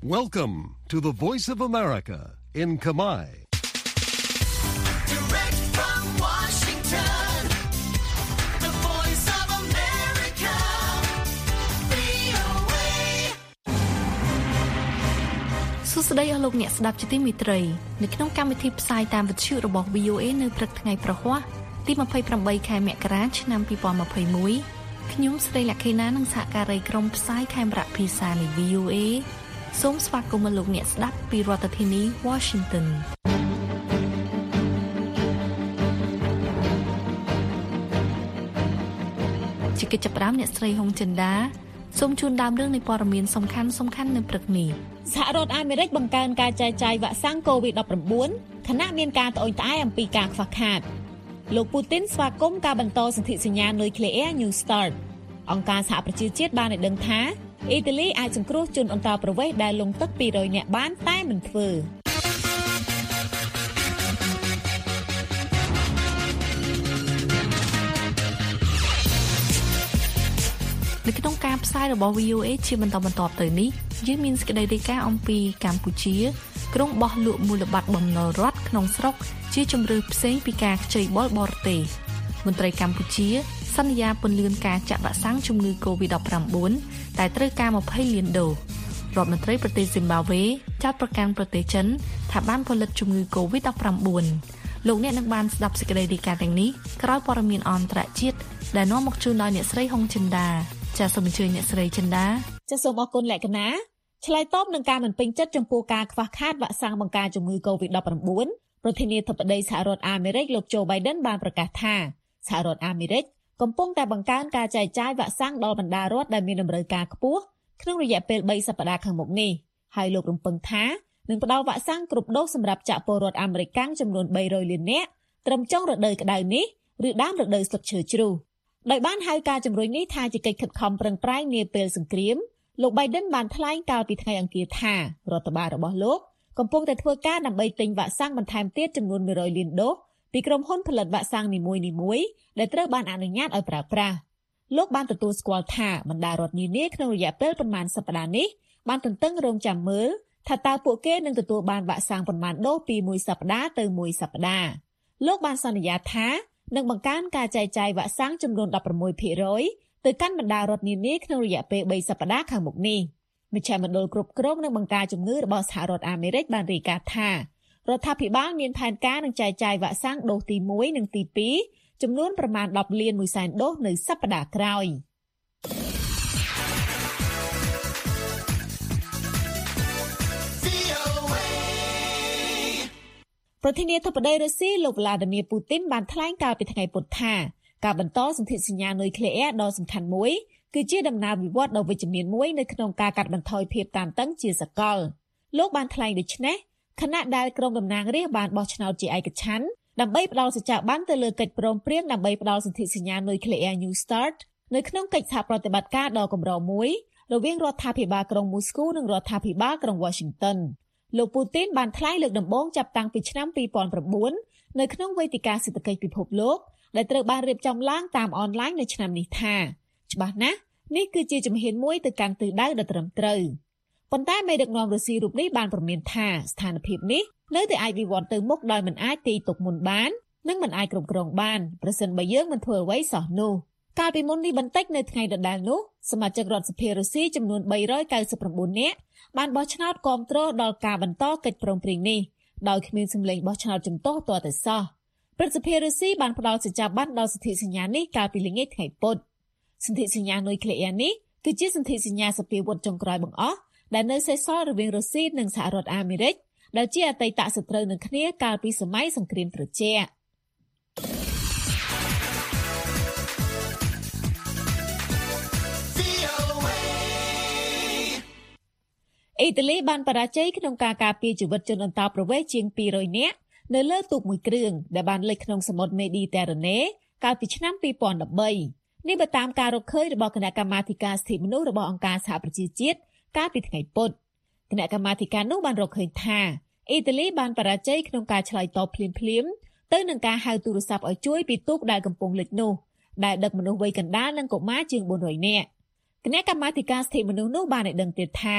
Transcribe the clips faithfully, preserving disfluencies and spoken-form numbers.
Welcome to the Voice of America in Khmer. Direct from Washington, the Voice of America, វី អូ เอសួស្តីអស់លោកអ្នកស្ដាប់ជាទីមេត្រីនៅក្នុងកម្មវិធីផ្សាយតាមវិទ្យុរបស់ វី អូ เอ នៅព្រឹកថ្ងៃប្រហ័សទីยี่สิบแปดខែមករាឆ្នាំยี่สิบยี่สิบเอ็ดខ្ញុំស្រីលក្ខិណានិងសហការីក្រុមផ្សាយខេមរៈភាសានៃ វី អូ เอ សូមស្វាគមន៍លោកអ្នកស្ដាប់ពីរដ្ឋធានី Washington ជាកិច្ចចាប់ផ្ដើមអ្នកស្រីហុងចិន្តាសូមជូនដើមរឿងនៃព័ត៌មានសំខាន់សំខាន់នៅព្រឹកនេះសហរដ្ឋអាមេរិកបង្កើនការចែកចាយវ៉ាក់សាំង COVID ដប់ប្រាំបួន ខណៈមានការត្អូញត្អែរអំពីការខ្វះខាតលោកពូទីនស្វាគមន៍ការបន្តសន្ធិសញ្ញានុយក្លេអ៊ែរ New Start អង្គការសហប្រជាជាតិបានឲ្យដឹងថាអ៊ីតាលីអាចសង្គ្រោះជនអន្តោប្រវេសន៍ដែលលង់ទឹកពីររយនាក់បានតែមិនធ្វើនៅក្នុងការផ្សាយរបស់ វី អូ เอ ជាបន្តបន្ទាប់ទៅនេះយើងមានសេចក្តីរាយការណ៍អំពីកម្ពុជាក្រុងបោះលក់មូលបត្របំណុលរដ្ឋក្នុងស្រុកជាជំរឿផ្សេងពីការខ្ចីបុលបរទេសមន្ត្រីកម្ពុជាសន្យាពន្លឿនការចាក់វ៉ាក់សាំងជំងឺ COVID ដប់ប្រាំបួន តែត្រូវការยี่สิบលានដូសរដ្ឋមន្ត្រីប្រទេសស៊ីមបាវេចាត់ប្រកាសប្រទេសចិនថាបានផលិតជំងឺ COVID ដប់ប្រាំបួន លោកអ្នកនឹងបានស្ដាប់សេចក្តីរាយការណ៍ទាំងនេះក្រោយព័ត៌មានអន្តរជាតិដែលនាំមកជូនដោយអ្នកស្រីហុងចិន្តាចាសសូមអញ្ជើញអ្នកស្រីចិន្តាចាសសូមអរគុណលក្ខណាឆ្លើយតបនឹងការមិនពេញចិត្តចំពោះការខ្វះខាតវ៉ាក់សាំងបង្ការជំងឺ COVID ដប់ប្រាំបួន ប្រធានាធិបតីសហរដ្ឋអាមេរិកលោក Joe Biden បានប្រកាសថាសហរដ្ឋអាមេរិកកំពុងតែបង្កើនការចែកចាយវ៉ាក់សាំងដល់បណ្ដារដ្ឋដែលមានតម្រូវការខ្ពស់ក្នុងរយៈពេលបីសប្តាហ៍ខាងមុខនេះហើយលោករំពឹងថានឹងផ្ដល់វ៉ាក់សាំងគ្រប់ដូសសម្រាប់ចាក់ពលរដ្ឋអាមេរិកចំនួនបីរយលាននាក់ត្រឹមចុងរដូវក្តៅនេះឬដើមរដូវស្លឹកឈើជ្រុះដោយបានហៅការជំរុញនេះថាជាកិច្ចខិតខំប្រឹងប្រែងនាពេលសង្គ្រាមលោក Biden បានថ្លែងកាលពីថ្ងៃអង្គារថារដ្ឋបាលរបស់លោកកំពុងតែធ្វើការដើម្បីទិញវ៉ាក់សាំងបន្ថែមទៀតចំនួនមួយរយលានដូសពីក្រុមហ៊ុនផលិតវ៉ាក់សាំងនីមួយៗដែលត្រូវបានអនុញ្ញាតឲ្យប្រើប្រាស់លោកបានទទួលស្គាល់ថាបណ្ដារដ្ឋនានាក្នុងរយៈពេលប្រមាណសប្តាហ៍នេះបានទន្ទឹងរង់ចាំមើលថាតើពួកគេនឹងទទួលបានវ៉ាក់សាំងប៉ុន្មានដូសពីមួយសប្តាហ៍ទៅមួយសប្តាហ៍លោកបានសន្យាថានឹងបង្កើនការចែកចាយវ៉ាក់សាំងចំនួនដប់ប្រាំមួយភាគរយ ទៅកាន់បណ្ដារដ្ឋនានាក្នុងរយៈពេលបីសប្តាហ៍ខាងមុខនេះមជ្ឈមណ្ឌលគ្រប់គ្រងនិងបង្ការជំងឺរបស់សហរដ្ឋអាមេរិកបានរាយការណ៍ថារដ្ឋាភិបាលមានផែនការនឹងចែកចាយវ៉ាក់សាំងដូសទីមួយនិងទីពីរចំនួនប្រមាណដប់លានមួយសែនដូសនៅសប្តាហ៍ក្រោយប្រធានាធិបតីរុស្ស៊ីលោក Vladimir Putin បានថ្លែងកាលពីថ្ងៃពុធថាការបន្តសន្ធិសញ្ញានុយក្លេអ៊ែរដ៏សំខាន់មួយគឺជាដំណើរវិវត្តន៍ដ៏វិជ្ជមានមួយនៅក្នុងការកាត់បន្ថយភាពតានតឹងជាសកលលោកបានថ្លែងដូចនេះខណៈដែលក្រុមតំណាងរាស្ត្របានបោះឆ្នោតជាឯកច្ឆន្ទដើម្បីផ្ដល់សច្ចាប័នទៅលើកិច្ចព្រមព្រៀងដើម្បីផ្ដល់សន្ធិសញ្ញានុយក្លេអ៊ែរ New Start នៅក្នុងកិច្ចសហប្រតិបត្តិការដ៏កម្រមួយរវាងរដ្ឋាភិបាលក្រុងមូស្គូនិងរដ្ឋាភិបាលក្រុង Washington លោកពូទីនបានថ្លែងលើកដំបូងចាប់តាំងពីឆ្នាំពីរពាន់ប្រាំបួននៅក្នុងវេទិកាសេដ្ឋកិច្ចពិភពលោកដែលត្រូវបានរៀបចំឡើងតាមអនឡាញនៅឆ្នាំនេះថាច្បាស់ណាស់នេះគឺជាជំហានមួយទៅកាន់ទិសដៅដ៏ត្រឹមត្រូវប៉ុន្តែមេដឹកនាំរុស្ស៊ីរូបនេះបានព្រមានថាស្ថានភាពនេះនៅតែអាចវិវត្តទៅមុខដោយមិនអាចទាយទុកមុនបាននិងមិនអាចគ្រប់គ្រងបានប្រសិនបើយើងមិនធ្វើអ្វីសោះនោះកាលពីមុននេះបន្តិចនៅថ្ងៃដដែលនោះសមាជិករដ្ឋសភារុស្ស៊ីចំនួនបីរយកៅសិប៩នាក់បានបោះឆ្នោតគាំទ្រដល់ការបន្តកិច្ចព្រមព្រៀងនេះដោយគ្មានសម្លេងបោះឆ្នោតជំទាស់ទាល់តែសោះព្រឹទ្ធសភារុស្ស៊ីបានផ្ដល់សច្ចាប័នដល់សន្ធិសញ្ញានេះកាលពីល្ងាចថ្ងៃពុធសន្ធិសញ្ញានុយក្លេអ៊ែរនេះគឺជាសន្ធិសញ្ញាសភាវុធចុងក្រោយបង្អស់ដែលនៅសេសសល់រវាងរុស្ស៊ីនិងសហរដ្ឋអាមេរិកដែលជាអតីតសត្រូវនឹងគ្នាកាលពីសម័យសង្គ្រាមត្រជាក់អ៊ីតាលីបានបរាជ័យក្នុងការការពារជីវិតជនអន្តោប្រវេសន៍ជាងពីររយនាក់នៅលើទូកមួយគ្រឿងដែលបានលេចក្នុងសមុទ្រមេឌីទែរ៉ាណេកាលពីឆ្នាំពីរពាន់ដប់បីនេះបើតាមការរកឃើញរបស់គណៈកម្មាធិការសិទ្ធិមនុស្សរបស់អង្គការសហប្រជាជាតិកាលពីថ្ងៃពុធគណៈកម្មាធិការនោះបានរកឃើញថាអ៊ីតាលីបានបរាជ័យក្នុងការឆ្លើយតបភ្លាមៗទៅនឹងការហៅទូរស័ព្ទឲ្យជួយពីទូកដែលកំពុងលិចនោះដែលដឹកមនុស្សវ័យកណ្ដាលនិងកុមារជាងបួនរយនាក់គណៈកម្មាធិការសិទ្ធិមនុស្សនោះបានឲ្យដឹងទៀតថា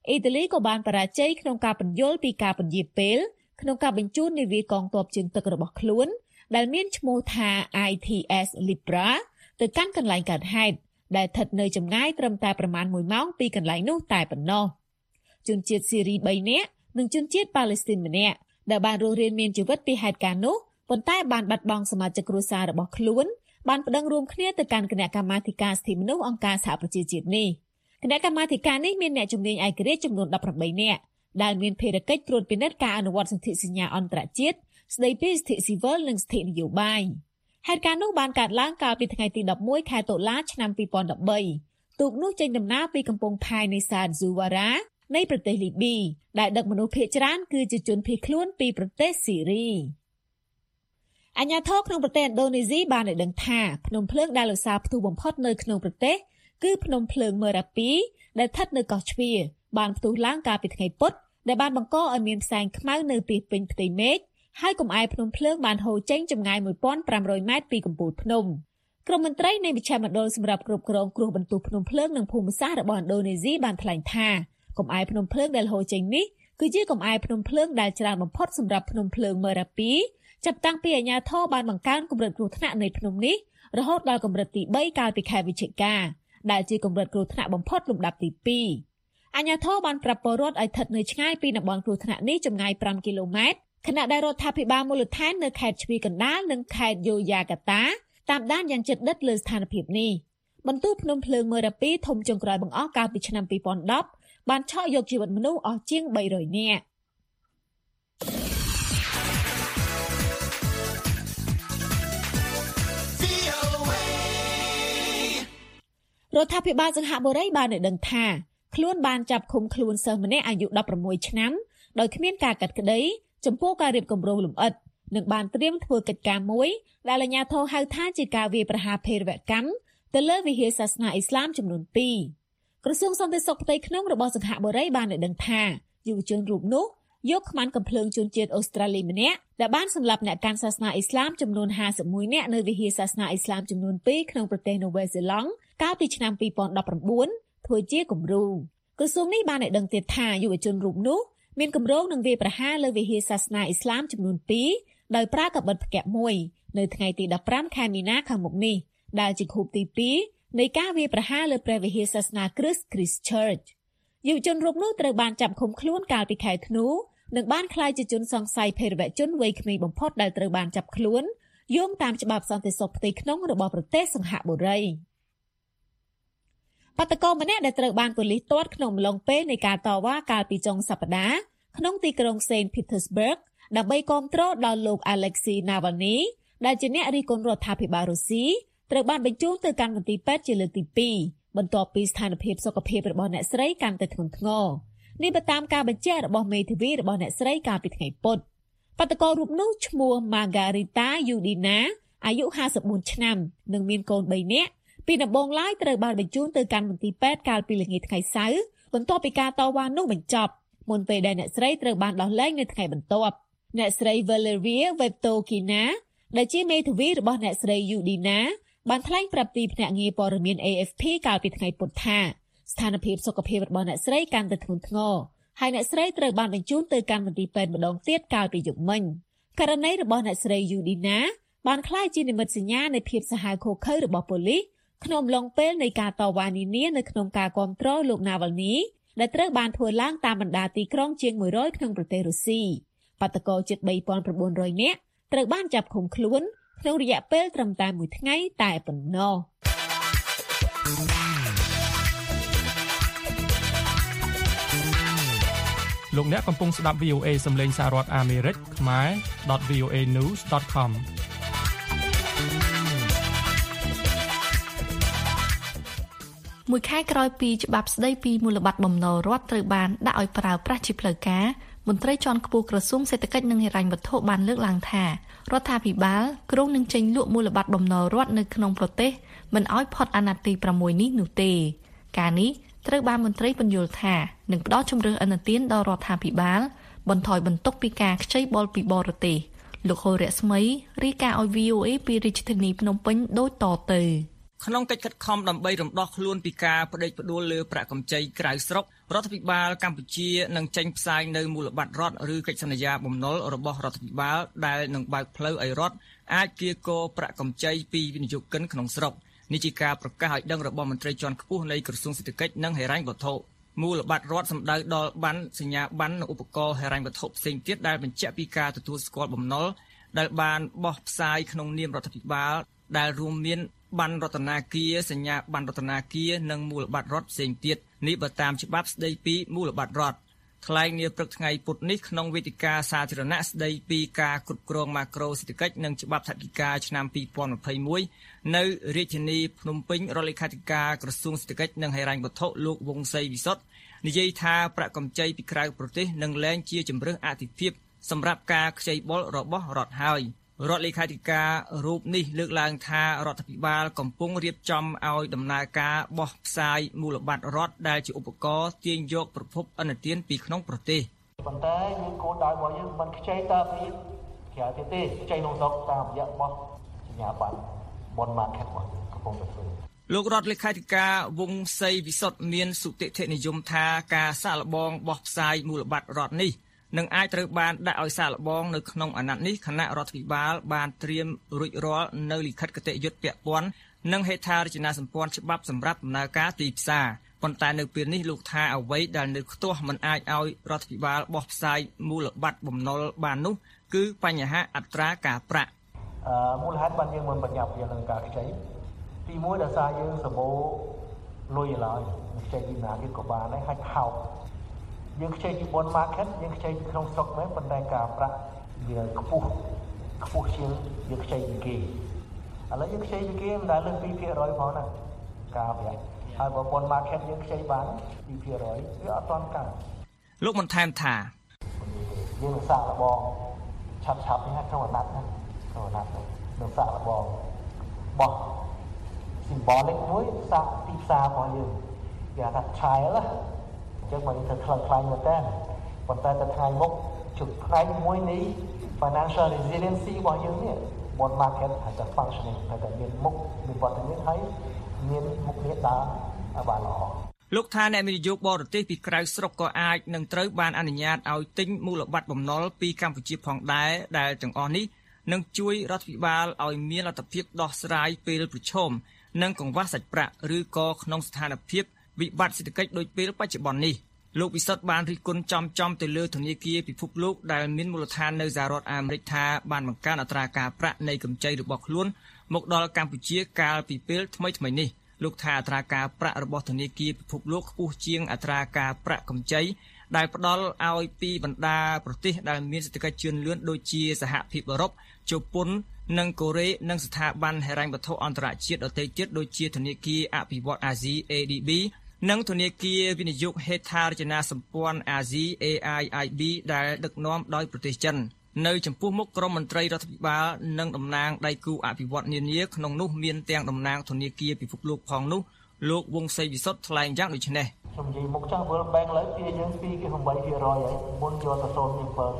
អ៊ីតាលីក៏បានបរាជ័យក្នុងការពន្យល់ពីការពន្យាពេលក្នុងការបញ្ជូននាវាកងទ័ពជើងទឹករបស់ខ្លួនដែលមានឈ្មោះថា I T S Libra ទៅកាន់កន្លែងកើតហេតុដែលស្ថិតនៅចម្ងាយត្រឹមតែប្រមាណមួយម៉ោងពីកន្លែងនោះតែប៉ុណ្ណោះជនជាតិស៊ីរីបីនាក់និងជនជាតិប៉ាឡេស្ទីនម្នាក់ដែលបានរស់រានមានជីវិតពីហេតុការណ៍នោះប៉ុន្តែបានបាត់បង់សមាជិកគ្រួសាររបស់ខ្លួនបានប្តឹងរួមគ្នាទៅកាន់គណៈកម្មាធិការសិទ្ធិមនុស្សអង្គការសហប្រជាជាតិនេះគណៈកម្មាធិការនេះមានអ្នកជំនាញឯករាជ្យចំនួនដប់ប្រាំបីនាក់ដែលមានភារកិច្ចត្រួតពិនិត្យការអនុវត្តសន្ធិសញ្ញាអន្តរជាតិស្តីពីសិទ្ធិស៊ីវិលនិងសិទ្ធិនយោបាយហេតុការណ៍នោះបានកើតឡើងកាលពីថ្ងៃទីដប់មួយខែតុលាឆ្នាំពីរពាន់ដប់បីទូកនោះចេញដំណើរពីកំពង់ផែនេសាទ Zuwara នៃប្រទេសលីប៊ីដែលដឹកមនុស្សភាគច្រើនគឺជាជនភៀសខ្លួនពីប្រទេសស៊ីរីអាជ្ញាធរក្នុងប្រទេសឥណ្ឌូនេស៊ីបានឲ្យដឹងថាភ្នំភ្លើងដែលឧស្សាហ៍ផ្ទុះបំផុតនៅក្នុងប្រទេសគឺភ្នំភ្លើង Merapi ដែលស្ថិតនៅកោះជ្វាបានផ្ទុះឡើងកាលពីថ្ងៃពុធដែលបានបង្កឲ្យមានផ្សែងខ្មៅនៅពីពេញផ្ទៃមេឃហើយកំអែភ្នំភ្លើងបានហូរចេញចម្ងាយមួយពាន់ប្រាំរយម៉ែត្រពីកំពូលភ្នំក្រុមមន្ត្រីនៃមជ្ឈមណ្ឌលសម្រាប់គ្រប់គ្រងគ្រោះបន្ទុះភ្នំភ្លើងនិងភូមិសាស្ត្ររបស់ឥណ្ឌូនេស៊ីបានថ្លែងថាកំអែភ្នំភ្លើងដែលហូរចេញនេះគឺជាកំអែភ្នំភ្លើងដែលច្រើនបំផុតសម្រាប់ភ្នំភ្លើង Merapi ចាប់តាំងពីអាជ្ញាធរបានបង្កើនកម្រិតគ្រោះថ្នាក់នៃភ្នំនេះរហូតដល់កម្រិតទីបីកាលពីខែវិច្ឆិកាដែលជាកម្រិតគ្រោះថ្នាក់បំផុតលំដាប់ទីពីរអាជ្ញាធរបានប្រាប់ពលរដ្ឋឲ្យស្ថិតនៅឆ្ងាយពីតំបន់គ្រោះថ្នាក់នេះចម្ងាយប្រាំគីឡូម៉ែត្រខណៈដែលរដ្ឋាភិបាលមូលដ្ឋាននៅខេត្តជ្វាកណ្ដាលនិងខេត្តយូយ៉ាកាតាតាមដានយ៉ាងជិតដិតលើស្ថានភាពនេះបន្ទុះភ្នំភ្លើង Merapi ធំចុងក្រោយបង្អស់កាលពីឆ្នាំពីរពាន់ដប់បានឆក់យកជីវិតមនុស្សអស់ជាងបីរយនាក់រដ្ឋាភិបាលសិង្ហបុរីបានឲ្យដឹងថាខ្លួនបានចាប់ឃុំខ្លួនសិស្សម្នាក់អាយុដប់ប្រាំមួយឆ្នាំដោយគ្មានការកាត់ក្តីចំពោះការរៀបគម្រោងលម្អិតនិងបានត្រៀមធ្វើកិច្ចការមួយដែលអាជ្ញាធរហៅថាជាការវាយប្រហារភេរវកម្មទៅលើវិហារសាសនាអ៊ីស្លាមចំនួនពីរក្រសួងសន្តិសុខផ្ទៃក្នុងរបស់សិង្ហបុរីបានឲ្យដឹងថាយុវជនរូបនោះយកខ្មាន់កំភ្លើងជនជាតិអូស្ត្រាលីម្នាក់ដែលបានសម្លាប់អ្នកកាន់សាសនាអ៊ីស្លាមចំនួនห้าสิบเอ็ดនាក់នៅវិហារសាសនាអ៊ីស្លាមចំនួនពីរក្នុងប្រទេសនូវែលសេឡង់កាលពីឆ្នាំពីរពាន់ដប់ប្រាំបួនធ្វើជាគំរូក្រសួងនេះបានឲ្យដឹងទៀតថាយុវជនរូបនោះមានគម្រោងនឹងវាយប្រហារលើវិហារសាសនាអ៊ីស្លាមចំនួនពីរដោយប្រើកាបិតផ្គាក់មួយនៅថ្ងៃទីដប់ប្រាំខែមីនាខាងមុខនេះដែលជាខួបទីពីរនៃការវាយប្រហារលើព្រះវិហារសាសនាគ្រីស្ទ Christchurch យុវជនរូបនោះត្រូវបានចាប់ឃុំខ្លួនកាលពីខែធ្នូនិងបានក្លាយជាជនសង្ស័យភេរវជនវ័យក្មេងបំផុតដែលត្រូវបានចាប់ខ្លួនយោងតាមច្បាប់សន្តិសុខផ្ទៃក្នុងរបស់ប្រទេសសិង្ហបុរីបាតុករម្នាក់ដែលត្រូវបានប៉ូលីសទាត់ក្នុងអំឡុងពេលនៃការតវ៉ាកាលពីចុងសប្តាហ៍ក្នុងទីក្រុង Saint Petersburg ដើម្បីគាំទ្រដល់លោក Alexei Navalny ដែលជាអ្នករិះគន់រដ្ឋាភិបាលរុស្ស៊ីត្រូវបានបញ្ជូនទៅកាន់មន្ទីរពេទ្យជាលើកទីពីរបន្ទាប់ពីស្ថានភាពសុខភាពរបស់អ្នកស្រីកាន់តែធ្ងន់ធ្ងរនេះបើតាមការបញ្ជាក់របស់មេធាវីរបស់អ្នកស្រីកាលពីថ្ងៃពុធបាតុកររូបនោះឈ្មោះ Margarita Yudina អាយុห้าสิบbốnឆ្នាំនិងមានកូនបីនាក់ពីដំបូងឡើយត្រូវបានបញ្ជូនទៅកាន់មន្ទីរពេទ្យកាលពីល្ងាចថ្ងៃសៅរ៍បន្ទាប់ពីការតវ៉ានោះបញ្ចប់មុនពេលដែលអ្នកស្រីត្រូវបានដោះលែងនៅថ្ងៃបន្ទាប់អ្នកស្រី Valeria Vetokina ដែលជាមេធាវីរបស់អ្នកស្រី Yudina បានថ្លែងប្រាប់ទីភ្នាក់ងារព័ត៌មាន A F P កាលពីថ្ងៃពុធថាស្ថានភាពសុខភាពរបស់អ្នកស្រីកាន់តែធ្ងន់ធ្ងរហើយអ្នកស្រីត្រូវបានបញ្ជូនទៅកាន់មន្ទីរពេទ្យម្ដងទៀតកាលពីយប់មិញករណីរបស់អ្នកស្រី Yudina បានក្លាយជានិមិត្តសញ្ញានៃភាពសាហាវឃោរឃៅរបស់ប៉ូលីសក្នុងអំឡុងពេលនៃការតវ៉ានានានៅក្នុងការគាំទ្រលោក Navalny ដែលត្រូវបានធ្វើឡើងតាមបណ្ដាទីក្រុងជាងមួយរយក្នុងប្រទេសរុស្ស៊ីបាតុករជិតបីពាន់៩រយនាក់ត្រូវបានចាប់ឃុំខ្លួនក្នុងរយៈពេលត្រឹមតែមួយថ្ងៃតែប៉ុណ្ណោះលោកអ្នកកំពុងស្ដាប់ V O A សំឡេងសហរដ្ឋអាមេរិកខ្មែរ .v o a news dot com មួយខែក្រោយពីច្បាប់ស្ដីពីមូលបត្របំណុលរដ្ឋត្រូវបានដាក់ឲ្យប្រើប្រាស់ជាផ្លូវការមន្ត្រីជាន់ខ្ពស់ក្រសួងសេដ្ឋកិច្ចនិងហិរញ្ញវត្ថុបានលើកឡើងថារដ្ឋាភិបាលគ្រោងនឹងចេញលក់មូលបត្របំណុលរដ្ឋនៅក្នុងប្រទេសមិនឲ្យផុតអាណត្តិទីប្រាំមួយនេះនោះទេការនេះត្រូវបានមន្ត្រីបញ្យល់ថានឹងផ្ដល់ជំរឿនឥណទានដល់រដ្ឋាភិបាលបន្ថយបន្ទុកពីការខ្ចីបុលពីបរទេសលោកហូររស្មីរាយការណ៍ឲ្យ V O A ពីរាជធានីភ្នំពេញដូចតទៅក្នុងកិច្ចខិតខំដើម្បីរំដោះខ្លួនពីការបដិបដួលលើប្រាក់កម្ចីក្រៅស្រុករដ្ឋាភិបាលកម្ពុជានឹងចេញផ្សាយនៅមូលបត្ររដ្ឋឬកិច្ចសន្យាបំណុលរបស់រដ្ឋាភិបាលដែលនឹងបើកផ្លូវឲ្យរដ្ឋអាចគៀកោប្រាក់កម្ចីពីវិនិយោគិនក្នុងស្រុកនេះជាការប្រកាសឲ្យដឹងរបស់មន្ត្រីជាន់ខ្ពស់នៃក្រសួងសេដ្ឋកិច្ចនិងហិរញ្ញវត្ថុមូលបត្ររដ្ឋសម្ដៅដល់ប័ណ្ណសញ្ញាប័ណ្ណនិងឧបករណ៍ហិរញ្ញវត្ថុផ្សេងទៀតដែលបញ្ជាក់ពីការទទួលស្គាល់បំណុលដែលបានបោះផ្សាយក្នុងនាមរដ្ឋាភិបាលដែលរួមមានប័ណ្ណរដ្ឋាភិបាលសញ្ញាប័ណ្ណរដ្ឋាភិបាលនិងមូលបត្ររដ្ឋផ្សេងទៀតនេះបើតាមច្បាប់ស្តីពីមូលបត្ររដ្ឋថ្លែងនាព្រឹកថ្ងៃពុធនេះក្នុងវេទិកាសាធារណៈស្តីពីការគ្រប់គ្រងម៉ាក្រូសេដ្ឋកិច្ចនិងច្បាប់ថវិកាឆ្នាំពីរពាន់ម្ភៃមួយនៅរាជធានីភ្នំពេញរដ្ឋលេខាធិការក្រសួងសេដ្ឋកិច្ចនិងហិរញ្ញវត្ថុលោកវង្សសីវិសុទ្ធនិយាយថាប្រាក់កម្ចីពីក្រៅប្រទេសនឹងលែងជាជំរើសអាទិភាពសម្រាប់ការខ្ចីបុលរបស់រដ្ឋហើយរដ្ឋលេខាធិការរូបនេះលើកឡើងថារដ្ឋាភិបាលកំពុងរៀបចំឲ្យដំណើរការបោះផ្សាយមូលបត្ររដ្ឋដែលជាឧបករណ៍ទាញយកប្រភពឥណទានពីក្នុងប្រទេសប៉ុន្តែយើងគោលដៅរបស់យើងមិនខ្ចីតាមពីក្រៅប្រទេសខ្ចីក្នុងស្រុកតាមរយៈបោះសញ្ញាប័ណ្ណ bond market របស់កំពុងតែធ្វើលោករដ្ឋលេខាធិការវង្សសីវិសុទ្ធមានសុតិធិនិយមថាការសាកល្បងបោះផ្សាយមូលបត្ររដ្ឋនេះនឹងអាចត្រូវបានដាក់ឲ្យសាកល្បងនៅក្នុងអាណត្តិនេះគណៈរដ្ឋាភិបាលបានត្រៀមរួចរាល់នៅលិខិតគតិយុត្តពាក់ព័ន្ធនិងហេដ្ឋារចនាសម្ព័ន្ធច្បាប់សម្រាប់ដំណើរការទីផ្សារប៉ុន្តែនៅពេលនេះលោកថាអ្វីដែលនៅខ្ទាស់មិនអាចឲ្យរដ្ឋាភិបាលបោះផ្សាយមូលបត្របំណុលបាននោះគឺបញ្ហាអត្រាការប្រាក់អឺមូលហេតុបានយើងមិនបញ្ញាប់ពីនឹងការខ្ចីទីមួយដោយសារយើងសម្បូរលុយឡើយខ្ចីពីណាគេក៏បានដែរហើយខោយើងខ្ចីពី bond market យើងខ្ចីពីក្នុងស្រុកមែនប៉ុន្តែការប្រាក់វាខ្ពស់ខ្ពស់ជាងយើងខ្ចីពីគេឥឡូវយើងខ្ចីពីគេមិនដែលលើស ពីរភាគរយ ផងណាការប្រាក់ហើយបើ bond market យើងខ្ចីបាន ពីរភាគរយ វាអត់ទាន់កើតលោកបានថែមថាយើងនឹងសាកល្បងឆាប់ឆាប់នេះក្នុងអាណត្តិណាក្នុងអាណត្តិនឹងសាកល្បងបោះ symbolic មួយសាកទីផ្សាររបស់យើងគេថា trial ណាចឹងមកទៅខ្លាំងខ្លាំងមែនតើប៉ុន្តែទៅថ្ងៃមុខជុំផ្នែកមួយនៃ financial resiliency របស់យើងនេះ bond market ហើយតែ functioning ហើយតែមានមុខមានវត្តមានហើយមានមុខនេះដើរបានល្អលោកថាអ្នកវិនិយោគបរទេសពីក្រៅស្រុកក៏អាចនឹងត្រូវបានអនុញ្ញាតឲ្យទិញមូលបត្របំណុលពីកម្ពុជាផងដែរដែលទាំងអស់នេះនឹងជួយរដ្ឋាភិបាលឲ្យមានលទ្ធភាពដោះស្រាយពេលប្រឈមនិងកង្វះសាច់ប្រាក់ឬក៏ក្នុងស្ថានភាពវិបត្តិសេដ្ឋកិច្ចដូចពេលបច្ចុប្បន្ននេះលោកវិសុទ្ធបានរិះគន់ចំចំទៅលើធនាគារពិភពលោកដែលមានមូលដ្ឋាននៅសហរដ្ឋអាមេរិកថាបានបង្កើនអត្រាការប្រាក់នៃកម្ចីរបស់ខ្លួនមកដល់កម្ពុជាកាលពីពេលថ្មីៗនេះលោកថាអត្រាការប្រាក់របស់ធនាគារពិភពលោកខ្ពស់ជាងអត្រាការប្រាក់កម្ចីដែលផ្ដល់ឲ្យពីបណ្ដាប្រទេសដែលមានសេដ្ឋកិច្ចជឿនលឿនដូចជាសហភាពអឺរ៉ុបជប៉ុននិងកូរ៉េនិងស្ថាប័នហិរញ្ញវត្ថុអន្តរជាតិដទៃទៀតដូចជាធនាគារអភិវឌ្ឍន៍អាស៊ី A D B និងធនាគារវិនិយោគហេដ្ឋារចនាសម្ព័ន្ធអាស៊ី A I I B ដែលដឹកនាំដោយប្រទេសចិននៅចំពោះមុខក្រុមមន្ត្រីរដ្ឋាភិបាលនិងតំណាងដៃគូអភិវឌ្ឍន៍នានាក្នុងនោះមានទាំងតំណាងធនាគារពិភពលោកផងនោះលោកវង្សសីវិសុទ្ធថ្លែងយ៉ាងដូចនេះខ្ញុំនិយាយមុខចាស់ World Bank ឡើយពីយើង ពី 8% ហើយមុនយកទៅ ศูนย์จุดเจ็ด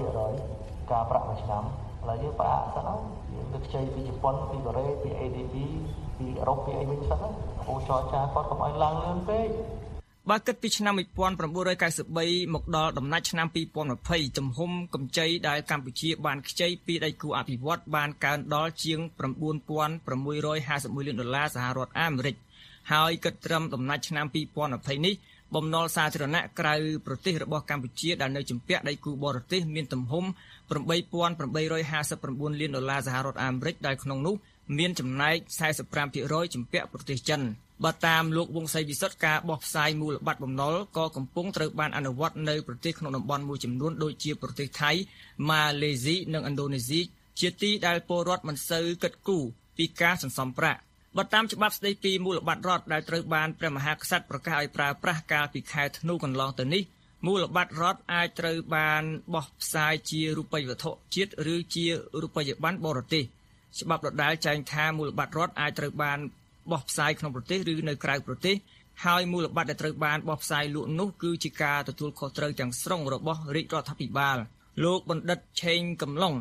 % ការប្រាក់មួយឆ្នាំឥឡូវយើងផ្អាកសិនហើយយើងទៅខ្ចីពីជប៉ុនពីកូរ៉េពី A D B ពីអឺរ៉ុបពីអីវិញសិនណាអូចរចាគាត់កុំឲ្យឡើងលឿនពេកបើគិតពីឆ្នាំmột nghìn chín trăm chín mươi baមកដល់ដំណាច់ឆ្នាំhai nghìn hai mươiទំហំកម្ចីដែលកម្ពុជាបានខ្ចីពីដៃគូអភិវឌ្ឍន៍បានកើនដល់ជាងnine thousand six hundred fiftyលានដុល្លារសហរដ្ឋអាមេរិកហើយគិតត្រឹមដំណាច់ឆ្នាំhai nghìn hai mươiនេះបំណុលសាធារណៈក្រៅប្រទេសរបស់កម្ពុជាដែលនៅជំពាក់ដៃគូបរទេសមានទំហំeight thousand eight hundred fifty-nineលានដុល្លារសហរដ្ឋអាមេរិកដែលក្នុងនោះមានចំណែកforty-five percentជំពាក់ប្រទេសចិនបើតាមលោកវង្សសីវិសុទ្ធការបោះផ្សាយមូលបត្របំណុលក៏កំពុងត្រូវបានអនុវត្តនៅប្រទេសក្នុងតំបន់មួយចំនួនដូចជាប្រទេសថៃម៉ាឡេស៊ីនិងឥណ្ឌូនេស៊ីជាទីដែលពលរដ្ឋមិនសូវគិតគូរពីការសន្សំប្រាក់បើតាមច្បាប់ស្តីពីមូលបត្ររដ្ឋដែលត្រូវបានព្រះមហាក្សត្រប្រកាសឲ្យប្រើប្រាស់កាលពីខែធ្នូកន្លងទៅនេះមូលបត្ររដ្ឋអាចត្រូវបានបោះផ្សាយជារូបិយវត្ថុជាតិឬជារូបិយប័ណ្ណបរទេសច្បាប់ដដែលចែងថាមូលបត្ររដ្ឋអាចត្រូវបានបោះផ្សាយក្នុងប្រទេសឬនៅក្រៅប្រទេសហើយមូលបត្រដែលត្រូវបានបោះផ្សាយលក់នោះគឺជាការទទួលខុសត្រូវទាំងស្រុងរបស់រាជរដ្ឋាភិបាលលោកបណ្ឌិតឆេងកំឡុង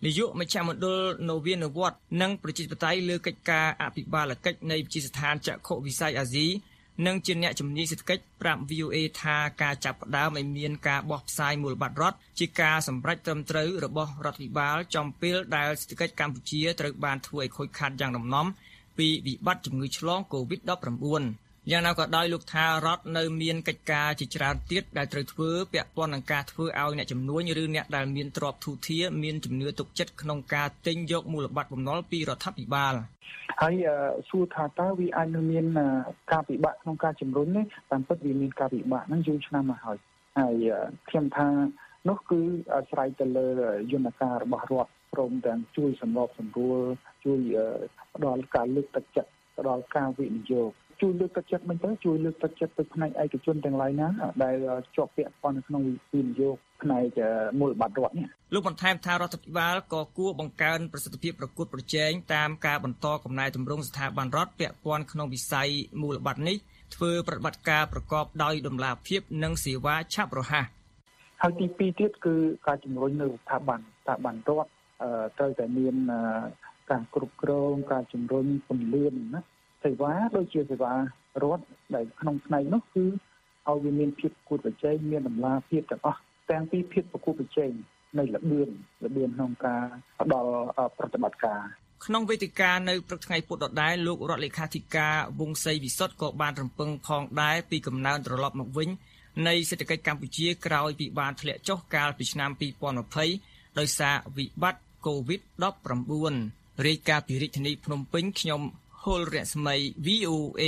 នាយកមជ្ឈមណ្ឌលនវានុវត្តន៍និងប្រជាធិបតេយ្យលើកិច្ចការអភិបាលកិច្ចនៃវិទ្យាស្ថានចក្ខុវិស័យអាស៊ីនិងជាអ្នកជំនាញសេដ្ឋកិច្ចប្រាប់ វី អូ เอ ថាការចាប់ផ្ដើមឲ្យមានការបោះផ្សាយមូលបត្ររដ្ឋជាការសម្រេចត្រឹមត្រូវរបស់រដ្ឋាភិបាលចំពេលដែលសេដ្ឋកិច្ចកម្ពុជាត្រូវបានធ្វើឲ្យខូចខាតយ៉ាងដំណំពីវិបត្តិជំងឺឆ្លង កូវីដ ដប់ប្រាំបួន យ៉ាងណាក៏ដោយលោកថារដ្ឋនៅមានកិច្ចការជាច្រើនទៀតដែលត្រូវធ្វើពាក់ព័ន្ធនឹងការធ្វើឲ្យអ្នកជំនួញឬអ្នកដែលមានទ្រព្យធូរធារមានជំនឿទុកចិត្តក្នុងការទិញយកមូលបត្របំណុលពីរដ្ឋាភិបាលហើយសួរថាតើវាអាចនឹងមានការពិបាកក្នុងការជំរុញនេះតាមពិតវាមានការពិបាកហ្នឹងយូរឆ្នាំមកហើយហើយខ្ញុំថានោះគឺអាស្រ័យទៅលើយន្តការរបស់រដ្ឋព្រមទាំងជួយសម្របសម្រួលជួយផ្ដល់ការលើកទឹកចិត្តផ្ដល់ការវិនិយោគជួយលើកទឹកចិត្តមិនទៅជួយលើកទឹកចិត្តទៅផ្នែកឯកជនទាំងឡាយណាដែលជាប់ពាក់ព័ន្ធនៅក្នុងវិនិយោគផ្នែកមូលបត្ររដ្ឋនេះលោកបន្ថែមថារដ្ឋាភិបាលក៏គួរបង្កើនប្រសិទ្ធភាពប្រកួតប្រជែងតាមការបន្តកំណែទម្រង់ស្ថាប័នរដ្ឋពាក់ព័ន្ធក្នុងវិស័យមូលបត្រនេះធ្វើប្រតិបត្តិការប្រកបដោយតម្លាភាពនិងសេវាឆាប់រហ័សហើយទីពីរទៀតគឺការជំរុញនៅស្ថាប័នស្ថាប័នរដ្ឋត្រូវតែមានការគ្រប់គ្រងការជំរុញពន្លឿនណាសេវាដូចជាសេវារដ្ឋដែលក្នុងផ្នែកនោះគឺឲ្យវាមានភាពប្រកួតប្រជែងមានតម្លាភាពទាំងអស់ទាំងពីភាពប្រកួតប្រជែងនៃល្បឿនល្បឿនក្នុងការផ្ដល់ប្រតិបត្តិការក្នុងវេទិកានៅព្រឹកថ្ងៃពុធដដែលលោករដ្ឋលេខាធិការវង្សសីវិសុទ្ធក៏បានរំពឹងផងដែរពីកំណើនត្រឡប់មកវិញនៃសេដ្ឋកិច្ចកម្ពុជាក្រោយពីបានធ្លាក់ចុះកាលពីឆ្នាំពីរពាន់ยี่สิบដោយសារវិបត្តិ កូវីដ ដប់ប្រាំបួន រាយការណ៍ពីរាជធានីភ្នំពេញខ្ញុំហុលរស្មី វី អូ เอ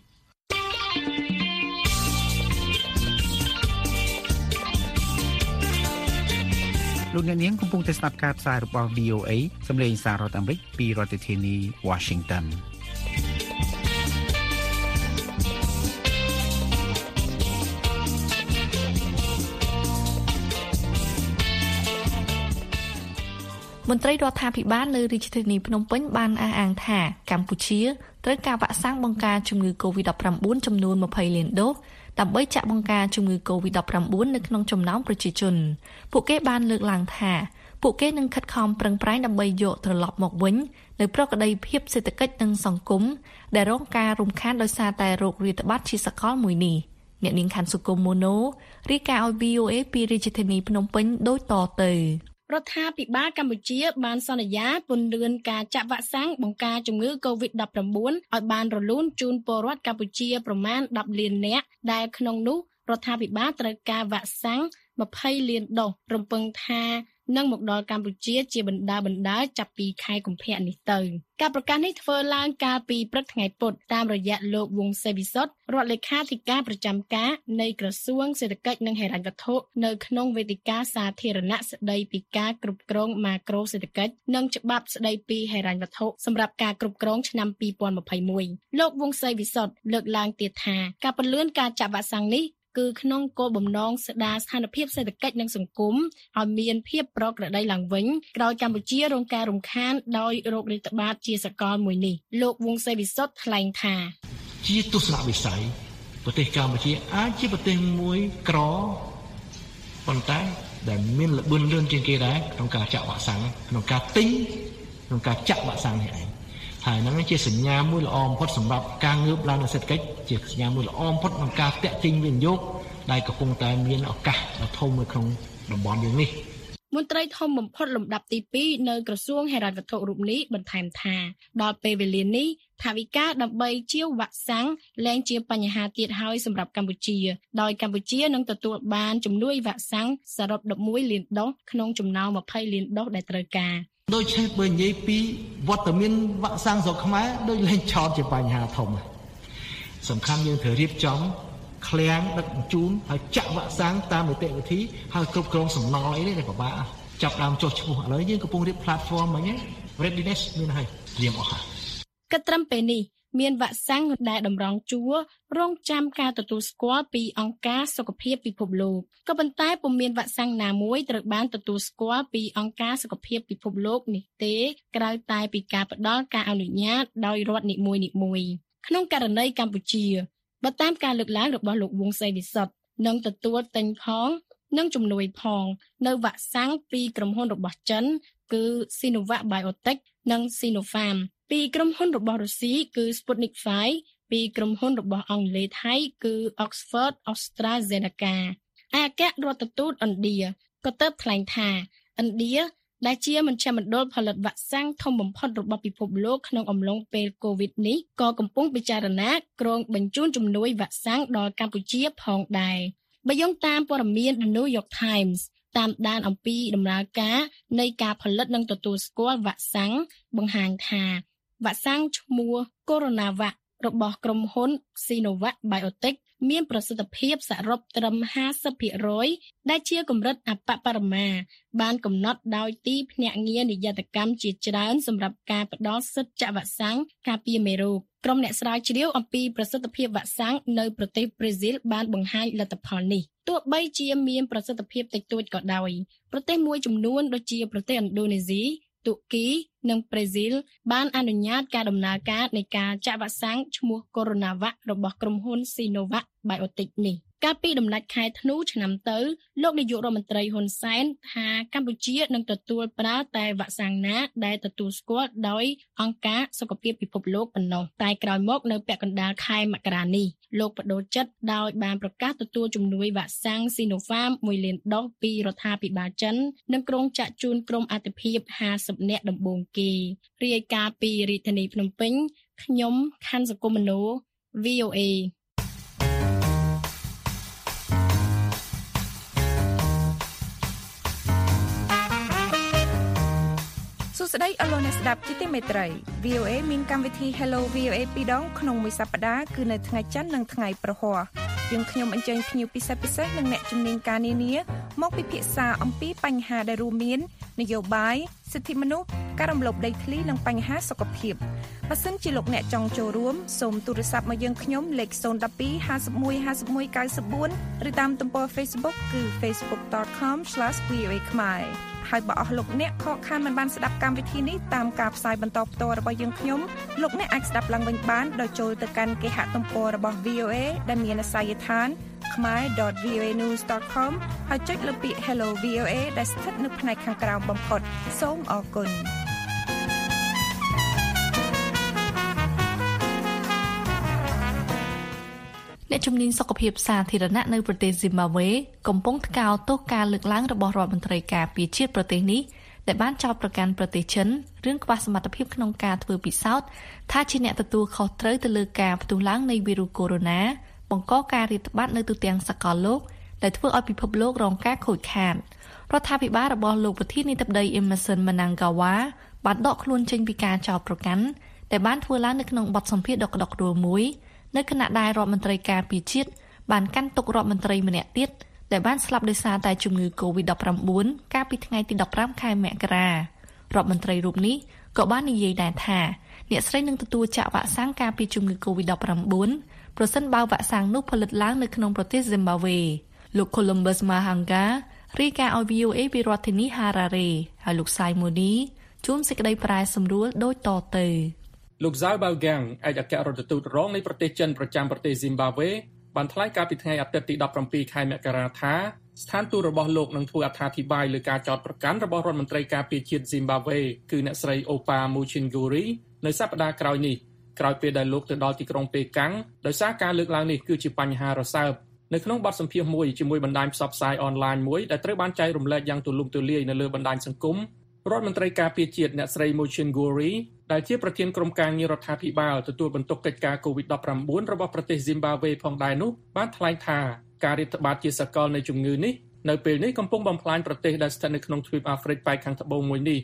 លោកអ្នកនាងកំពុងតែស្ដាប់ការផ្សាយរបស់ វី អូ เอ សម្លេងសាររដ្ឋអាមេរិកពីរដ្ឋធានី Washington មន្ត្រីរដ្ឋាភិបាលនៅរាជធានីភ្នំពេញបានអះអាងថាកម្ពុជាត្រូវការវ៉ាក់សាំងបង្ការជំងឺ កូវីដ ដប់ប្រាំបួន ចំនួនยี่สิบលានដូសដើម្បីចាក់បង្ការជំងឺ កូវីដ ដប់ប្រាំបួន នៅក្នុងចំណោមប្រជាជនពួកគេបានលើកឡើងថាពួកគេនឹងខិតខំប្រឹងប្រែងដើម្បីយកត្រឡប់មកវិញនៅប្រក្តីភាពសេដ្ឋកិច្ចនិងសង្គមដែលរងការរំខានដោយសារតែโรคរាតត្បាតជាសកលមួយនេះអ្នកនាងខាន់សុគមម៉ូណូរាយការណ៍ឲ្យ វី អូ เอ ពីរាជធានីភ្នំពេញដូចតទៅរដ្ឋាភិបាលកម្ពុជាបានសន្យាពន្យាការចាក់វ៉ាក់សាំងបង្ការជំងឺ កូវីដ ដប់ប្រាំបួន ឲ្យបានរលូនជូនពលរដ្ឋកម្ពុជាប្រមាណដប់លាននាក់ដែលក្នុងនោះរដ្ឋាភិបាលត្រូវការវ៉ាក់សាំងยี่สิบលានដូសរំពឹងថានឹងមកដល់កម្ពុជាជាបណ្ដាបណ្ដាចាប់ពីខែកុម្ភៈនេះទៅការប្រកាសនេះធ្វើឡើងកាលពីព្រឹកថ្ងៃពុធតាមរយៈលោកវង្សសេវិសុទ្ធរដ្ឋលេខាធិការប្រចាំការនៃក្រសួងសេដ្ឋកិច្ចនិងហិរញ្ញវត្ថុនៅក្នុងវេទិកាសាធារណៈស្ដីពីការគ្រប់គ្រងម៉ាក្រូសេដ្ឋកិច្ចនិងច្បាប់ស្ដីពីហិរញ្ញវត្ថុសម្រាប់ការគ្រប់គ្រងឆ្នាំពីរពាន់ยี่สิบเอ็ดលោកវង្សសេវិសុទ្ធលើកឡើងទៀតថាការពន្យាការចាក់វ៉ាក់សាំងនេះគឺក្នុងគោលបំណងស្ដារស្ថានភាពសេដ្ឋកិច្ចនិងសង្គមឲ្យមានភាពប្រក្រតីឡើងវិញក្រោយកម្ពុជារងការរំខានដោយโรคរាតត្បាតជាសកលមួយនេះលោកវង្សសេវិសុទ្ធថ្លែងថាជាទស្សនវិស័យប្រទេសកម្ពុជាអាចជាប្រទេសមួយក្រប៉ុន្តែដែលមានល្បឿនលឿនជាងគេដែរក្នុងការចាក់វ៉ាក់សាំងក្នុងការទិញក្នុងការចាក់វ៉ាក់សាំងនេះឯងហើយហ្នឹងជាសញ្ញាមួយល្អបំផុតសម្រាប់ការងើបឡើងនៃសេដ្ឋកិច្ចជាសញ្ញាមួយល្អបំផុតក្នុងការទាក់ទាញវិនិយោគដែលកំពុងតែមានឱកាសដ៏ធំនៅក្នុងតំបន់យើងនេះមន្ត្រីធំបំផុតលំដាប់ទីពីរនៅក្រសួងហិរញ្ញវត្ថុរូបនេះបន្ថែមថាដល់ពេលវេលានេះថវិកាដើម្បីជាវវ៉ាក់សាំងលែងជាបញ្ហាទៀតហើយសម្រាប់កម្ពុជាដោយកម្ពុជានឹងទទួលបានជំនួយវ៉ាក់សាំងសរុបដប់មួយលានដូសក្នុងចំណោមยี่สิบលានដូសដែលត្រូវការដូចជាបើនិយាយពីវត្តមានវ៉ាក់សាំងស្រុកខ្មែរដូចលែងឆោតជាបញ្ហាធំសំខាន់យើងត្រូវរៀបចំឃ្លាំងដឹកជញ្ជូនហើយចាក់វ៉ាក់សាំងតាមនីតិវិធីហើយគ្រប់គ្រងសំណល់អីនេះដែលពិបាកចាប់ដើមចុះឈ្មោះឥឡូវយើងកំពុងរៀប platform ហ្នឹង readiness មានហើយត្រៀមអស់ហើយគិតត្រឹមពេលនេះមានវ៉ាក់សាំងដែលតម្រង់ជួររងចាំការទទួលស្គាល់ពីអង្គការសុខភាពពិភពលោកក៏ប៉ុន្តែពុំមានវ៉ាក់សាំងណាមួយត្រូវបានទទួលស្គាល់ពីអង្គការសុខភាពពិភពលោកនេះទេក្រៅតែពីការផ្ដល់ការអនុញ្ញាតដោយរដ្ឋនីមួយៗក្នុងករណីកម្ពុជាបើតាមការលើកឡើងរបស់លោកវង្សសេវិសុទ្ធនឹងទទួលទិញផងនិងជំនួយផងនៅវ៉ាក់សាំងពីក្រុមហ៊ុនរបស់ចិនគឺ Sinovac Biotech និង Sinopharm ពីក្រុមហ៊ុនរបស់រុស្ស៊ីគឺ Sputnik ហ្វៃ ពីក្រុមហ៊ុនរបស់អង់គ្លេសថៃគឺ Oxford AstraZeneca ឯអគ្គរដ្ឋទូតឥណ្ឌាក៏ទើបថ្លែងថាឥណ្ឌាដែលជាមជ្ឈមណ្ឌលផលិតវ៉ាក់សាំងធំបំផុតរបស់ពិភពលោកក្នុងអំឡុងពេលកូវីដនេះក៏កំពុងពិចារណាគ្រងបញ្ជូនជំនួយវ៉ាក់សាំងដល់កម្ពុជាផងដែរបើយោងតាមព័ត៌មាន The New York Times តាមដានអំពីដំណើរការនៃការផលិតនិងទទួលស្គាល់វ៉ាក់សាំងបង្ហាញថាវ៉ាក់សាំងឈ្មោះ CoronaVac របស់ក្រុមហ៊ុន Sinovac Biotech មានប្រសិទ្ធភាពសរុបត្រឹម ห้าสิบភាគរយ ដែលជាកម្រិតអបបរមាបានកំណត់ដោយទីភ្នាក់ងារនិយត្តកម្មជាច្រើនសម្រាប់ការផ្តល់សិទ្ធិចាក់វ៉ាក់សាំងការពារមេរោគក្រុមអ្នកស្រាវជ្រាវអំពីប្រសិទ្ធភាពវ៉ាក់សាំងនៅប្រទេសប្រេស៊ីលបានបង្ហាញលទ្ធផលនេះទោះបីជាមានប្រសិទ្ធភាពតិចតួចក៏ដោយប្រទេសមួយចំនួនដូចជាប្រទេសឥណ្ឌូនេស៊ីទូគីនិងប្រេស៊ីលបានអនុញ្ញាតការដំណើរការនៃការចាក់វ៉ាក់សាំងឈ្មោះ CoronaVac របស់ក្រុមហ៊ុន Sinovac Biotech នេះកាលពីដំណាច់ខែធ្នូឆ្នាំទៅលោកនាយករដ្ឋមន្ត្រីហ៊ុនសែនថាកម្ពុជានឹងទទួលប្រើតែវ៉ាក់សាំងណាដែលទទួលស្គាល់ដោយអង្គការសុខភាពពិភពលោកប៉ុណ្ណោះតែក្រោយមកនៅពាក់កណ្ដាលខែមករានេះលោកបដូរចិត្តដោយបានប្រកាសទទួលជំនួយវ៉ាក់សាំង Sinopharm មួយលានដុសពីរដ្ឋាភិបាលចិននិងក្រុងចាក់ជូនក្រុមអាទិភាព ห้าสิบ នាក់ដំបូងគេរាយការណ៍ពីរាជធានីភ្នំពេញខ្ញុំខណ្ឌសកុមនោ វី អូ เอសួស្តីអស់លោកអ្នកស្ដាប់ជាទីមេត្រី វី អូ เอ មានកម្មវិធី Hello វី អូ เอ ពីរដងក្នុងមួយសប្តាហ៍គឺនៅថ្ងៃច័ន្ទនិងថ្ងៃប្រហ័សយើងខ្ញុំអញ្ជើញភ្ញៀវពិសេសពិសេសនិងអ្នកជំនាញការនានាមកពិភាក្សាអំពីបញ្ហាដែលរួមមាននយោបាយសិទ្ធិមនុស្សការរំលោភដីធ្លីនិងបញ្ហាសុខភាពបើសិនជាលោកអ្នកចង់ចូលរួមសូមទូរស័ព្ទមកយើងខ្ញុំលេខ ศูนย์ หนึ่ง สอง ห้า หนึ่ง ห้า หนึ่ง เก้า สี่ ឬតាមទំព័រ Facebook គឺ facebook dot com slash v o a khmer ហើយបើអស់លោកអ្នកខកខានមិនបានស្ដាប់កម្មវិធីនេះតាមការផ្សាយបន្តផ្ទាល់របស់យើងខ្ញុំលោកអ្នកអាចស្ដាប់ឡើងវិញបានដោយចូលទៅកាន់គេហទំព័ររបស់ វី អូ เอ ដែលមានអាសយដ្ឋាន khmer dot v o a news dot com ហើយចុចលើពាក្យ Hello វី អូ เอ ដែលស្ថិតនៅផ្នែកខាងក្រោមបំផុតសូមអរគុណអ្នកជំនាញសុខភាពសាធារណៈនៅប្រទេសស៊ីម៉ាវេកំពុងថ្កោលទោសការលើកឡើងរបស់រដ្ឋមន្ត្រីការពារជាតិប្រទេសនេះដែលបានចោទប្រកាន់ប្រទេសចិនរឿងខ្វះសមត្ថភាពក្នុងការធ្វើពិសោធន៍ថាជាអ្នកទទួលខុសត្រូវទៅលើការផ្ទុះឡើងនៃវីរុសកូវីដ -បង្កការរាតត្បាតនៅទូទាំងសកលលោកដែលធ្វើឲ្យពិភពលោករងការខូចខាតរដ្ឋាភិបាលរបស់លោកប្រធានាធិបតី Emmerson Mnangagwa បានដកខ្លួនចេញពីការចោទប្រកាន់ដែលបានធ្វើឡើងនៅក្នុងបទសម្ភាសន៍ដ៏ក្តុកក្តួលមួយនៅខណៈដែលរដ្ឋមន្ត្រីការពារជាតិបានកាន់ទុករដ្ឋមន្ត្រីម្នាក់ទៀតដែលបានស្លាប់ដោយសារតែជំងឺ កូវីដ -19 កាលពីថ្ងៃទីដប់ប្រាំខែមករារដ្ឋមន្ត្រីរូបនេះក៏បាននិយាយដែរថាអ្នកស្រីនឹងទទួលចាក់វ៉ាក់សាំងការពារជំងឺ កូវីដ -19 ប្រសិនបើវ៉ាក់សាំងនោះផលិតឡើងនៅក្នុងប្រទេស Zimbabwe លោក Columbus Mahanga រាយការណ៍ឲ្យ វី អូ เอ ពីរដ្ឋធានី Harare ហើយលោក Simoni ជួនសេចក្តីប្រែសម្រួលដូចតទៅលោក Zhao Baogang ឯកអគ្គរដ្ឋទូតរងនៃប្រទេសចិនប្រចាំប្រទេស Zimbabwe បានថ្លែងកាលពីថ្ងៃអាទិត្យទីដប់ប្រាំពីរខែមករាថាស្ថានទូតរបស់លោកនឹងធ្វើអត្ថាធិប្បាយលើការចោទប្រកាន់របស់រដ្ឋមន្ត្រីការពារជាតិ Zimbabwe គឺអ្នកស្រី Opa Muchinguri នៅសប្តាហ៍ក្រោយនេះក្រោយពេលដែលលោកទៅដល់ទីក្រុងប៉េកាំងដោយសារការលើកឡើងនេះគឺជាបញ្ហារសើបនៅក្នុងបទសម្ភាសន៍មួយជាមួយបណ្ដាញផ្សព្វផ្សាយអនឡាញមួយដែលត្រូវបានចែករំលែកយ៉ាងទូលំទូលាយនៅលើបណ្ដាញសង្គមរដ្ឋមន្ត្រីការពារជាតិអ្នកស្រី Muchinguri ដែលជាប្រធានក្រុមការងាររដ្ឋាភិបាលទទួលបន្ទុកកិច្ចការ កូវីដ -19 របស់ប្រទេស Zimbabwe ផងដែរនោះបានថ្លែងថាការរាតត្បាតជាសកលនៃជំងឺនេះនៅពេលនេះកំពុងបំផ្លាញប្រទេសដែលស្ថិតនៅក្នុងទ្វីបអាហ្វ្រិកប៉ែកខាងត្បូងមួយនេះ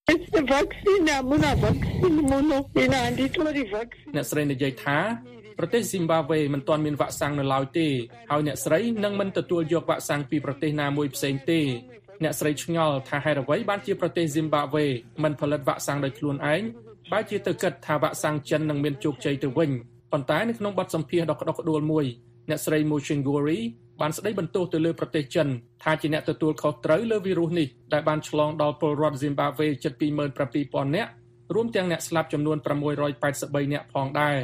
អ្នកស្រីនិយាយថាប្រទេស Zimbabwe មិនទាន់មានវ៉ាក់សាំងនៅឡើយទេហើយអ្នកស្រីនឹងមិនទទួលយកវ៉ាក់សាំងពីប្រទេសណាមួយផ្សេងទេអ្នកស្រីឆ្ងល់ថាហេតុអ្វីបានជាប្រទេស Zimbabwe មិនផលិតវ៉ាក់សាំងដោយខ្លួនឯងបែរជាទៅគិតថាវ៉ាក់សាំងចិននឹងមានជោគជ័យទៅវិញប៉ុន្តែនៅក្នុងបទសម្ភាសន៍ដ៏ក្តុកក្តួលមួយអ្នកស្រី Muchinguri បានស្ដីបន្ទោសទៅលើប្រទេសចិនថាជាអ្នកទទួលខុសត្រូវលើវីរុសនេះដែលបានឆ្លងដល់ពលរដ្ឋ Zimbabwe ជិត ពីរម៉ឺនប្រាំពីរពាន់ នាក់រួមទាំងអ្នកស្លាប់ចំនួនប្រាំមួយរយប៉ែតសិបបី នាក់ផងដែរ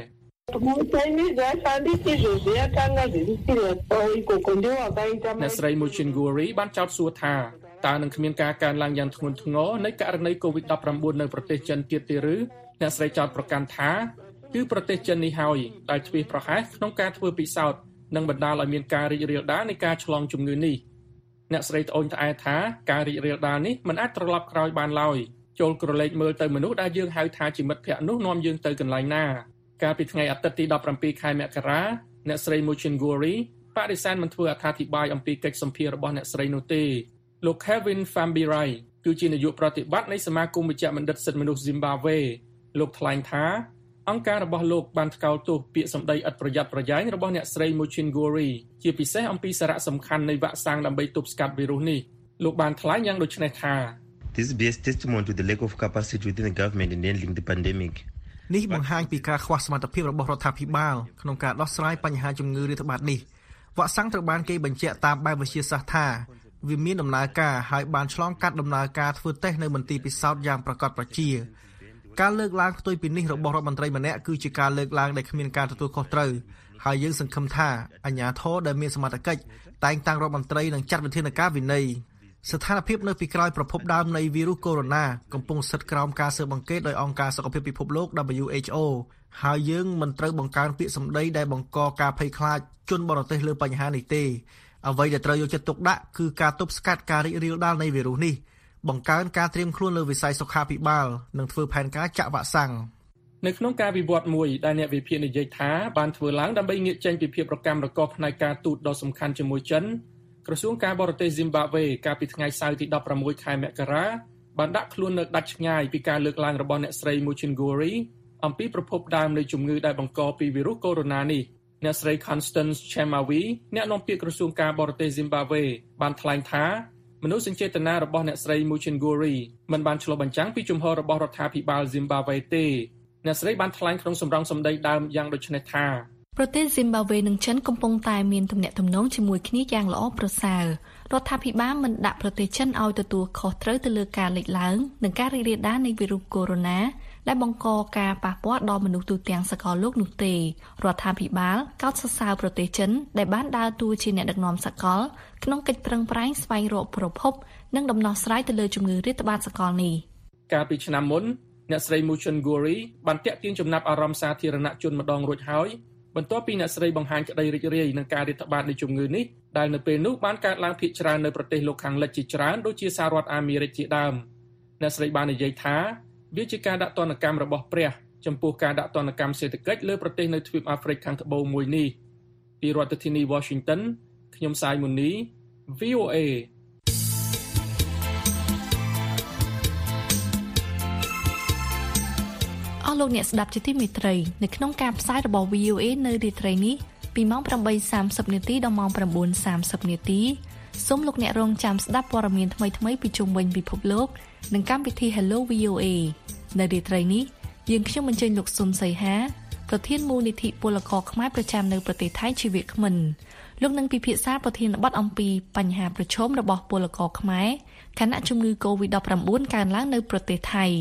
អ្នកស្រី Muchin Guri បានចោទសួរថាតើនឹងគ្មានការកើនឡើងយ៉ាងធ្ងន់ធ្ងរនៃករណី កូវីដ ដប់ប្រាំបួន នៅប្រទេសចិនទៀតទេឬអ្នកស្រីចោទប្រកាន់ថាគឺប្រទេសចិននេះហើយដែលធ្វេសប្រហែសក្នុងការធ្វើពិសោធន៍និងបណ្ដាលឲ្យមានការរីករាលដាលនៃការឆ្លងជំងឺនេះអ្នកស្រីត្អូញត្អែថាការរីករាលដាលនេះមិនអាចត្រឡប់ក្រោយបានឡើយចូលក្រឡេកមើលទៅមនុស្សដែលយើងហៅថាជាមិត្តភក្តិនោះនាំយើងទៅកន្លែងណាកាលពីថ្ងៃអាទិត្យទីដប់ប្រាំពីរខែមករាអ្នកស្រី Muchin Guri បដិសេធមិនធ្វើអត្ថាធិប្បាយអំពីកិច្ចសម្ភាររបស់អ្នកស្រីនោះទេលោក Kevin Fambirai គឺជានាយកប្រតិបត្តិនៃសមាគមវិជ្ជបណ្ឌិតសិទ្ធិមនុស្ស Zimbabwe លោកថ្លែងថាអង្គការរបស់លោកបានថ្កោលទោសពាក្យសម្ដីឥតប្រយ័ត្នប្រយែងរបស់អ្នកស្រី Muchin Guri ជាពិសេសអំពីសារៈសំខាន់នៃវ៉ាក់សាំងដើម្បីទប់ស្កាត់វីរុសនេះលោកបានថ្លែងយ៉ាងដូចនេះថា This bears testimony to the lack of capacity within the government in handling the pandemic. នេះបង្ហាញពីការខ្វះសមត្ថភាពរបស់រដ្ឋាភិបាលក្នុងការដោះស្រាយបញ្ហាជំងឺរាតត្បាតនេះវ៉ាក់សាំងត្រូវបានគេបញ្ជាក់តាមបែបវិទ្យាសាស្ត្រថាវាមានដំណើរការហើយបានឆ្លងកាត់ដំណើរការធ្វើតេស្តនៅមន្ទីរពិសោធន៍យ៉ាងប្រកបប្រជាការលើកឡើងផ្ទុយពីនេះរបស់រដ្ឋមន្ត្រីម្នាក់គឺជាការលើកឡើងដែលគ្មានការទទួលខុសត្រូវហើយយើងសង្ឃឹមថាអាជ្ញាធរដែលមានសមត្ថកិច្ចតែងតាំងរដ្ឋមន្ត្រីនឹងចាត់វិធានការវិន័យស្ថានភាពនៅពីក្រោយប្រភពដើមនៃវីរុសកូវីដ កំពុងស្ថិតក្រោមការស៊ើបអង្កេតដោយអង្គការសុខភាពពិភពលោក W H O ហើយយើងមិនត្រូវបង្កើនពាក្យសម្ដីដែលបង្កការភ័យខ្លាចជនបរទេសលើបញ្ហានេះទេអ្វីដែលត្រូវយកចិត្តទុកដាក់គឺការទប់ស្កាត់ការរីករាលដាលនៃវីរុសនេះបង្កើនការត្រៀមខ្លួនលើវិស័យសុខាភិបាលនិងធ្វើផែនការចាក់វ៉ាក់សាំងនៅក្នុងការវិវត្តមួយដែលអ្នកវិភាគនិយាយថាបានធ្វើឡើងដើម្បីងាកចេញពីភាពរកាំរកូសផ្នែកការទូតដ៏សំខាន់ជាមួយចិនក្រសួងការបរទេស Zimbabwe កាលពីថ្ងៃសៅរ៍ទីដប់ប្រាំមួយខែមករាបានដាក់ខ្លួននៅដាច់ឆ្ងាយពីការលើកឡើងរបស់អ្នកស្រី Muchin Guri អំពីប្រភពដើមនៃជំងឺដែលបង្កពីវីរុសកូវីដ នេះអ្នកស្រី Constance Chemawi អ្នកនាំពាក្យក្រសួងការបរទេស Zimbabwe បានថ្លែងថាមនោសញ្ចេតនារបស់អ្នកស្រី Muchin Guri មិនបានឆ្លុះបញ្ចាំងពីជំហររបស់រដ្ឋាភិបាល Zimbabwe ទេអ្នកស្រីបានថ្លែងក្នុងសម្រងសម្ដីដើមយ៉ាងដូចនេះថាប្រទេស Zimbabwe និងចិនកំពុងតែមានទំនាក់ទំនងជាមួយគ្នាយ៉ាងល្អប្រសើររដ្ឋាភិបាលមិនដាក់ប្រទេសចិនឲ្យទទួលខុសត្រូវទៅលើការលេចឡើងនិងការរីករាលដាលនៃវីរុសកូវីដ ដែលបង្កការប៉ះពាល់ដល់មនុស្សទូទាំងសកលលោកនោះទេរដ្ឋាភិបាលកោតសរសើរប្រទេសចិនដែលបានដើរតួជាអ្នកដឹកនាំសកលក្នុងកិច្ចប្រឹងប្រែងស្វែងរកប្រភពនិងដំណោះស្រាយទៅលើជំងឺរាតត្បាតសកលនេះកាលពីឆ្នាំមុនអ្នកស្រី Muchin Guri បានតាក់ទាញចំណាប់អារម្មណ៍សាធារណជនម្ដងរួចហើយបន្ទាប់ពីអ្នកស្រីបង្ហាញក្តីរីករាយនឹងការរាតត្បាតនៃជំងឺនេះដែលនៅពេលនោះបានកើតឡើងភាគច្រើននៅប្រទេសលោកខាងលិចជាច្រើនដូចជាសហរដ្ឋអាមេរិកជាដើមអ្នកស្រីបាននិយាយថាវាជាការដាក់ទណ្ឌកម្មរបស់ព្រះចំពោះការដាក់ទណ្ឌកម្មសេដ្ឋកិច្ចលើប្រទេសនៅទ្វីបអាហ្វ្រិកខាងត្បូងមួយនេះពីរដ្ឋធានី Washington ខ្ញុំសាយមុនី V O A អស់លោកអ្នកស្ដាប់ជាទីមេត្រីនៅក្នុងការផ្សាយរបស់ V O A នៅរាត្រីនេះពីម៉ោង ប្រាំបីសាមសិប នាទីដល់ម៉ោង ប្រាំបួនសាមសិប នាទីសូមលោកអ្នករងចាំស្ដាប់ព័ត៌មានថ្មីៗពីជុំវិញពិភពលោកនិងកម្មវិធី Hello V O A នៅរាត្រីនេះយើងខ្ញុំអញ្ជើញលោកស៊ុនសីហាប្រធានមូលនិធិពលករខ្មែរប្រចាំនៅប្រទេសថៃជាវាគ្មិនលោកនឹងពិភាក្សាប្រធានបទអំពីបញ្ហាប្រឈមរបស់ពលករខ្មែរខណៈជំងឺ កូវីដ ដប់ប្រាំបួន កើនឡើងនៅប្រទេសថៃ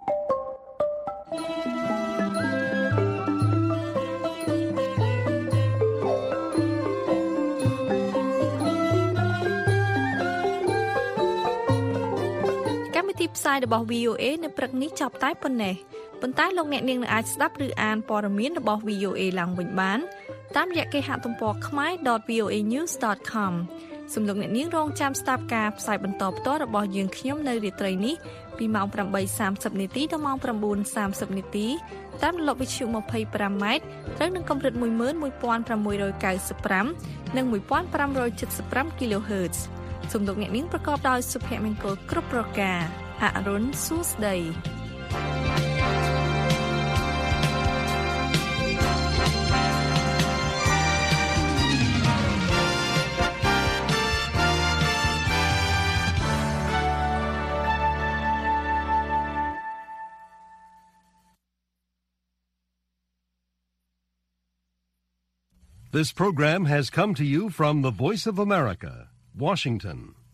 ទីផ្សាយរបស់ V O A នៅព្រឹកនេះចប់តែប៉ុណ្ណេះប៉ុន្តែលោកអ្នកនាងនឹងអាចស្ដាប់ឬអានព័ត៌មានរបស់ V O A ឡើងវិញបានតាមរយៈគេហទំព័រ khmae dot v o a news dot com សូមលោកអ្នកនាងរងចាំស្ដាប់ការផ្សាយបន្តផ្ទាល់របស់យើងខ្ញុំនៅរាត្រីនេះពីម៉ោង ប្រាំបីសាមសិប នាទីដល់ម៉ោង ប្រាំបួនសាមសិប នាទីតាមរលកវិទ្យុ ម្ភៃប្រាំម៉ែត្រត្រូវនឹងកម្រិត មួយម៉ឺនមួយពាន់ប្រាំមួយរយកៅសិបប្រាំ និង មួយពាន់ប្រាំរយចិតសិបប្រាំ kHz សូមលោកអ្នកនាងប្រកបដោយសុភមង្គលគ្រប់ប្រការអរុនសួស្ដី This program has come to you from the Voice of America, Washington.